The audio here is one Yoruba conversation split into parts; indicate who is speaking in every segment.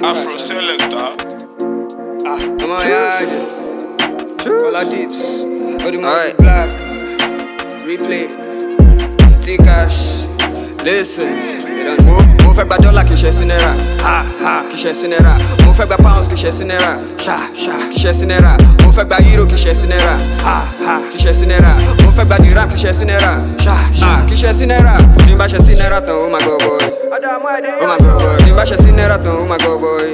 Speaker 1: Afro selector.
Speaker 2: Come on, yeah. Color dips. Body more black. Replay. T-Cash. Listen. Mo fẹ́ gba dọ́là kì í ṣe sí náírà. Kì í ṣe sí náírà. Mo fẹ́ gba pounds kì í ṣe sí náírà. Kì í ṣe sí náírà. Mo fẹ́ gba euro kì í ṣe sí náírà. Kì í ṣe sí náírà. Mo fẹ́ gba dirham kì í ṣe sí náírà. Kì í ṣe sí náírà. Tí n bá ṣe sí náírà tán ó máa go boy. Ó máa go boy. Tí n bá ṣe sí náírà tán ó máa go boy.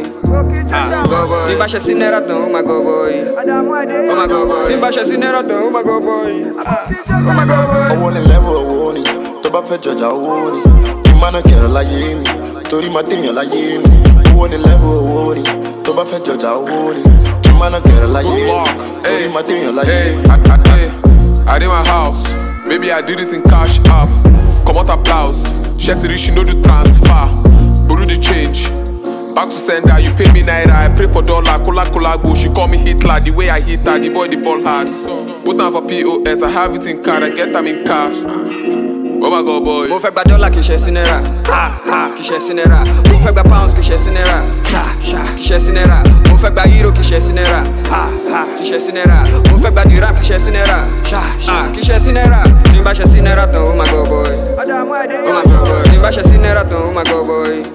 Speaker 2: Tí n bá ṣe sí náírà tán ó máa go boy. Ó máa go boy. Tí n bá ṣe sí náírà tán ó máa go boy. Ó máa go boy.
Speaker 3: Owó ni level owó ni, tó bá fẹ́ jọjà owó ni. Mana kẹrọ láyé mi, torí máa tèèyàn láyé mi. Owó ni level owó ni, tó bá fẹ́ jọjà owó ni. Mana kẹrọ láyé mi, torí máa tèèyàn láyé mi.
Speaker 4: I dey my house, maybe I do this in cash app. Comot applause, Chelsea rich no do transfer. Borrow the change, back to sender, you pay me naira, I pray for dollar. Kola go, she call me Hitler, the way I hit her, the boy the ball hard. Put am for POS, I have it in card, I get am in cash. Oh my God, boy.
Speaker 2: Mo fẹ́ gba dọ́là kì í ṣe sí náírà. Kì í ṣe sí náírà. Mo fẹ́ gba pounds kì í ṣe sí náírà. Kì í ṣe sí náírà. Mo fẹ́ gba euro kì í ṣe sí náírà. Kì í ṣe sí náírà. Mo fẹ́ gba dirham kì í ṣe sí náírà. Kì í ṣe sí náírà. Tí n bá ṣe sí náírà tán ó máa go boy. Ó máa go boy. Tí n bá ṣe sí náírà tán ó máa go boy.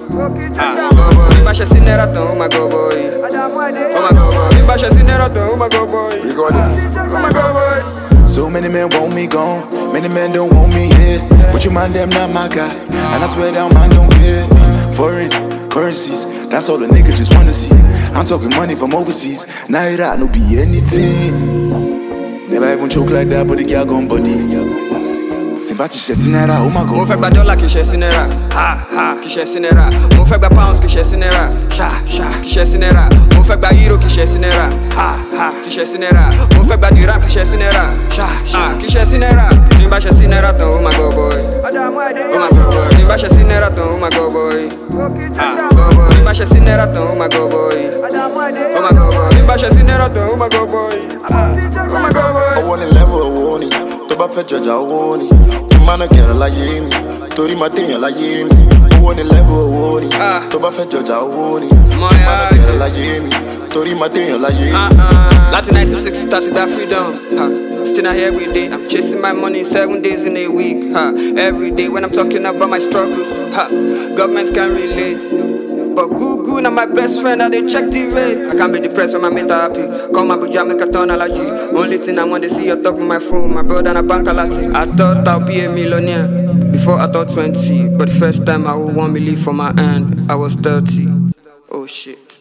Speaker 2: Tí n bá ṣe sí náírà tán ó máa go boy. Ó máa go boy. Tí n bá ṣe sí náírà tán ó máa go boy. Ó máa go boy.
Speaker 3: So many men want me gone, many men don't want me here. But you mind them not my guy, and I swear down mine don't fear. Foreign currencies, that's all the niggas just wanna see. I'm talking money from overseas, now it no be anything. Never even choke like that, but the girl gon' body. Simpati ṣe sí náírà, oh my God.
Speaker 2: Mo fẹ́ gba dọ́là kì í ṣe sí náírà. Kì í ṣe sí náírà. Mo fẹ́ gba pounds kì í ṣe sí náírà. Kì í ṣe sí náírà. Mo fẹ́ gba euro kì í ṣe sí náírà. Kì í ṣe sí náírà. Mo fẹ́ gba dirham kì í ṣe sí náírà. Kì í ṣe sí náírà. Tí n bá ṣe sí náírà tán ó máa go boy. Ó máa go boy. Tí n bá ṣe sí náírà tán ó máa go boy. Tí n bá ṣe sí náírà tán ó máa go boy. Ó máa go boy. Tí n bá ṣe sí náírà tán ó máa go boy. Ó máa go boy.
Speaker 3: Owó ni level owó ni, tó bá fẹ́ jọjà owó ni. Mana kẹrọ láyé mi, torí máa tèèyàn láyé mi. Owó ni level owó ni, tó bá fẹ́ jọjà owó ni. Mana kẹrọ láyé mi, torí máa tèèyàn láyé mi.
Speaker 2: Láti 96 started that freedom. Still not here every day. I'm chasing my money 7 days in a week. Every day when I'm talking about my struggles. Governments can't relate. But Google now my best friend, and they check the rate. I can't be depressed when my mental happy. Call my Abuja, make a turn allergy. Only thing I want to see on top of my phone, my brother and a bank alati. I thought I'll be a millionaire before I thought 20. But the first time I would want me leave from my hand, I was 30. Oh shit.